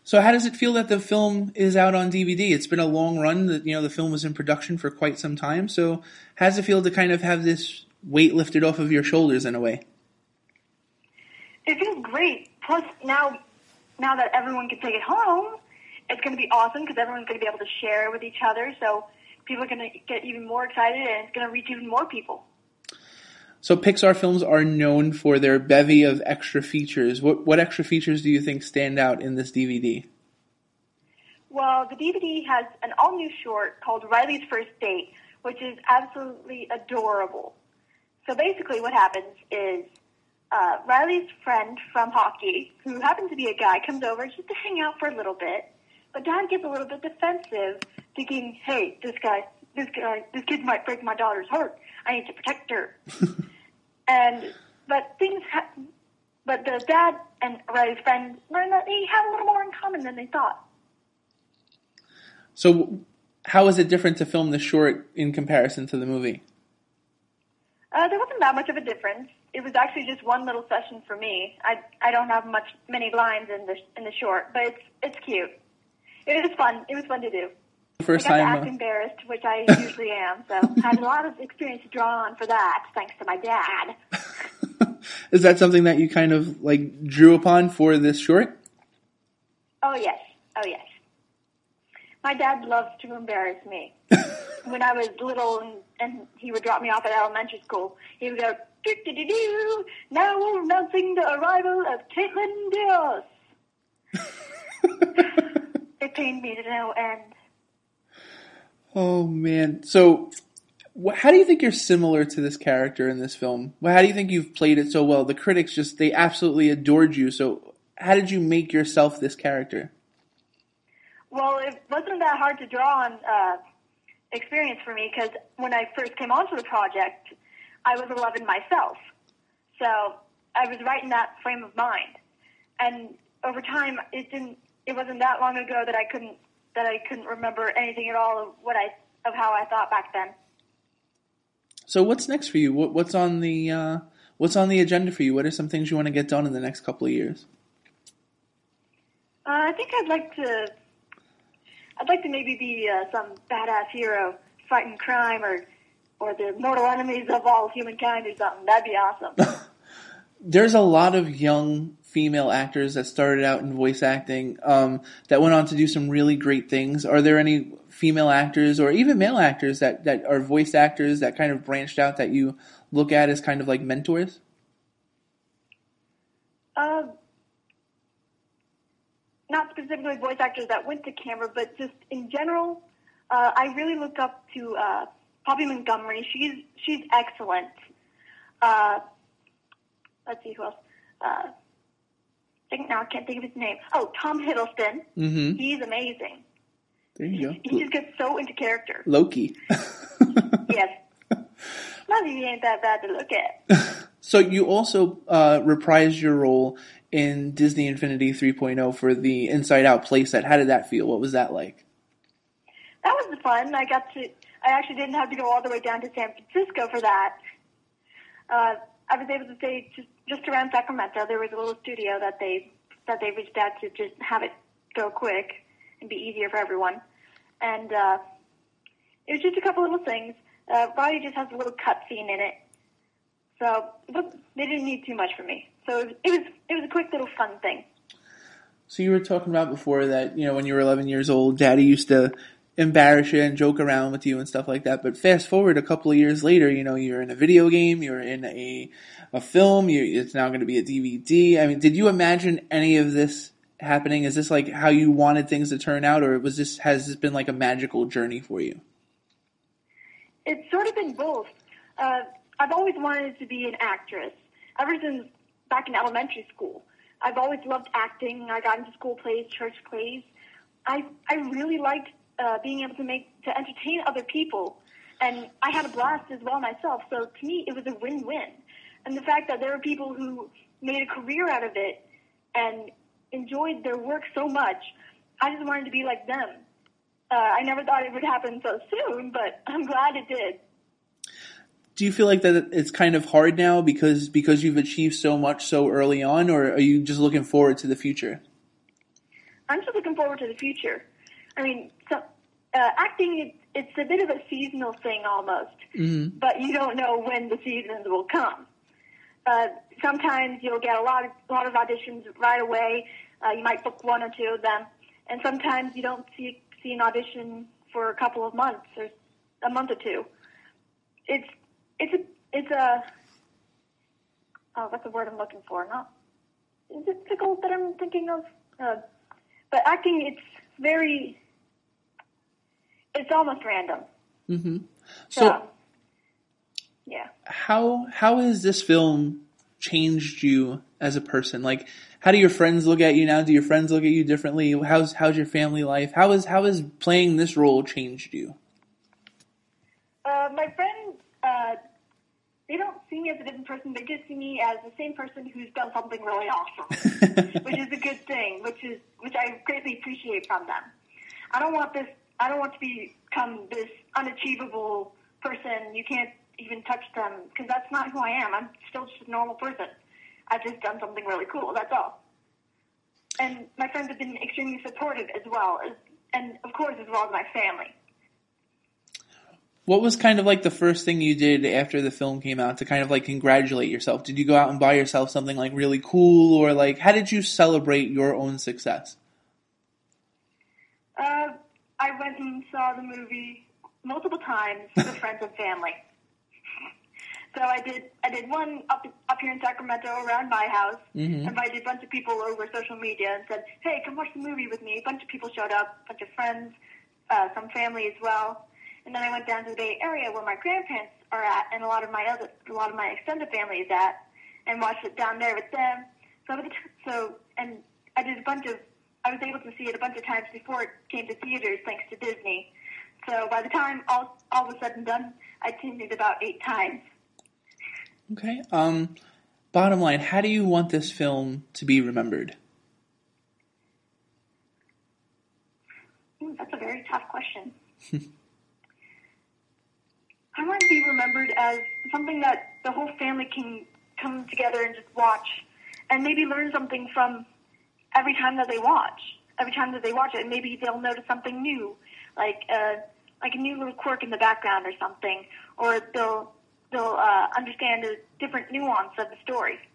So how does it feel that the film is out on DVD? It's been a long run. The film was in production for quite some time. So how does it feel to kind of have this weight lifted off of your shoulders in a way? It feels great. Plus, now that everyone can take it home, it's going to be awesome because everyone's going to be able to share it with each other. So people are going to get even more excited, and it's going to reach even more people. So Pixar films are known for their bevy of extra features. What extra features do you think stand out in this DVD? Well, the DVD has an all-new short called Riley's First Date, which is absolutely adorable. So basically what happens is Riley's friend from hockey, who happens to be a guy, comes over just to hang out for a little bit. But Dad gets a little bit defensive, thinking, hey, this kid might break my daughter's heart. I need to protect her. But the dad and Riley's friend learn that they have a little more in common than they thought. So how is it different to film the short in comparison to the movie? There wasn't that much of a difference. It was actually just one little session for me. I don't have many lines in the short, but it's cute. It was fun. It was fun to do. First I got time to act embarrassed, which I usually am, so I had a lot of experience to draw on for that, thanks to my dad. Is that something that you kind of drew upon for this short? Oh yes. My dad loves to embarrass me. When I was little and he would drop me off at elementary school, he would go, "Do-do-do-do, now we're announcing the arrival of Caitlin Diaz." It pained me to no end. Oh, man. So, how do you think you're similar to this character in this film? How do you think you've played it so well? The critics they absolutely adored you. So, how did you make yourself this character? Well, it wasn't that hard to draw on experience for me because when I first came onto the project, I was 11 myself. So, I was right in that frame of mind. And over time, it wasn't that long ago that I couldn't remember anything at all of how I thought back then. So what's next for you? What's on the agenda for you? What are some things you want to get done in the next couple of years? I think I'd like to maybe be some badass hero fighting crime or the mortal enemies of all humankind or something. That'd be awesome. There's a lot of young female actors that started out in voice acting that went on to do some really great things. Are there any female actors or even male actors that are voice actors that kind of branched out that you look at as kind of like mentors? Not specifically voice actors that went to camera, but just in general, I really look up to Poppy Montgomery. She's excellent. Let's see who else. I can't think of his name. Oh, Tom Hiddleston. Mm-hmm. He's amazing. There you go. He just gets so into character. Loki. Yes. Not that he ain't that bad to look at. So you also reprised your role in Disney Infinity 3.0 for the Inside Out playset. How did that feel? What was that like? That was fun. I actually didn't have to go all the way down to San Francisco for that. I was able to stay just around Sacramento. There was a little studio that they reached out to just have it go quick and be easier for everyone. And it was just a couple little things. Roddy just has a little cut scene in it. So they didn't need too much from me. So it was a quick little fun thing. So you were talking about before that, when you were 11 years old, Daddy used to embarrass you and joke around with you and stuff like that. But fast forward a couple of years later, you're in a video game, you're in a film, it's now going to be a DVD. I mean, did you imagine any of this happening? Is this like how you wanted things to turn out, or has this been like a magical journey for you? It's sort of been both. I've always wanted to be an actress ever since back in elementary school. I've always loved acting. I got into school plays, church plays. I really liked being able to entertain other people, and I had a blast as well myself. So to me, it was a win-win. And the fact that there were people who made a career out of it and enjoyed their work so much, I just wanted to be like them. I never thought it would happen so soon, but I'm glad it did. Do you feel like that it's kind of hard now because you've achieved so much so early on, or are you just looking forward to the future? I'm just looking forward to the future. I mean, acting, it's a bit of a seasonal thing almost, but you don't know when the seasons will come. Sometimes you'll get a lot of auditions right away. You might book one or two of them, and sometimes you don't see an audition for a couple of months or a month or two. It's a what's the word I'm looking for? Is it pickle that I'm thinking of? But acting, it's almost random. Mm-hmm. So, yeah. How has this film changed you as a person? Like, how do your friends look at you now? Do your friends look at you differently? How's your family life? How has playing this role changed you? My friends, they don't see me as a different person. They just see me as the same person who's done something really awesome, which is a good thing, which I greatly appreciate from them. I don't want to become this unachievable person. You can't even touch them, because that's not who I am. I'm still just a normal person. I've just done something really cool. That's all. And my friends have been extremely supportive as well, and of course as well as my family. What was kind of like the first thing you did after the film came out to kind of like congratulate yourself? Did you go out and buy yourself something like really cool, or like how did you celebrate your own success? I went and saw the movie multiple times with friends and family. So I did one up here in Sacramento around my house. Invited a bunch of people over social media and said, "Hey, come watch the movie with me." A bunch of people showed up, a bunch of friends, some family as well. And then I went down to the Bay Area where my grandparents are at, and a lot of my extended family is at, and watched it down there with them. And I was able to see it a bunch of times before it came to theaters, thanks to Disney. So by the time all was said and done, I'd seen it about 8 times. Okay. Bottom line, how do you want this film to be remembered? That's a very tough question. I want to be remembered as something that the whole family can come together and just watch, and maybe learn something from every time that they watch. Every time that they watch it, maybe they'll notice something new, like a new little quirk in the background or something, or they'll understand a different nuance of the story.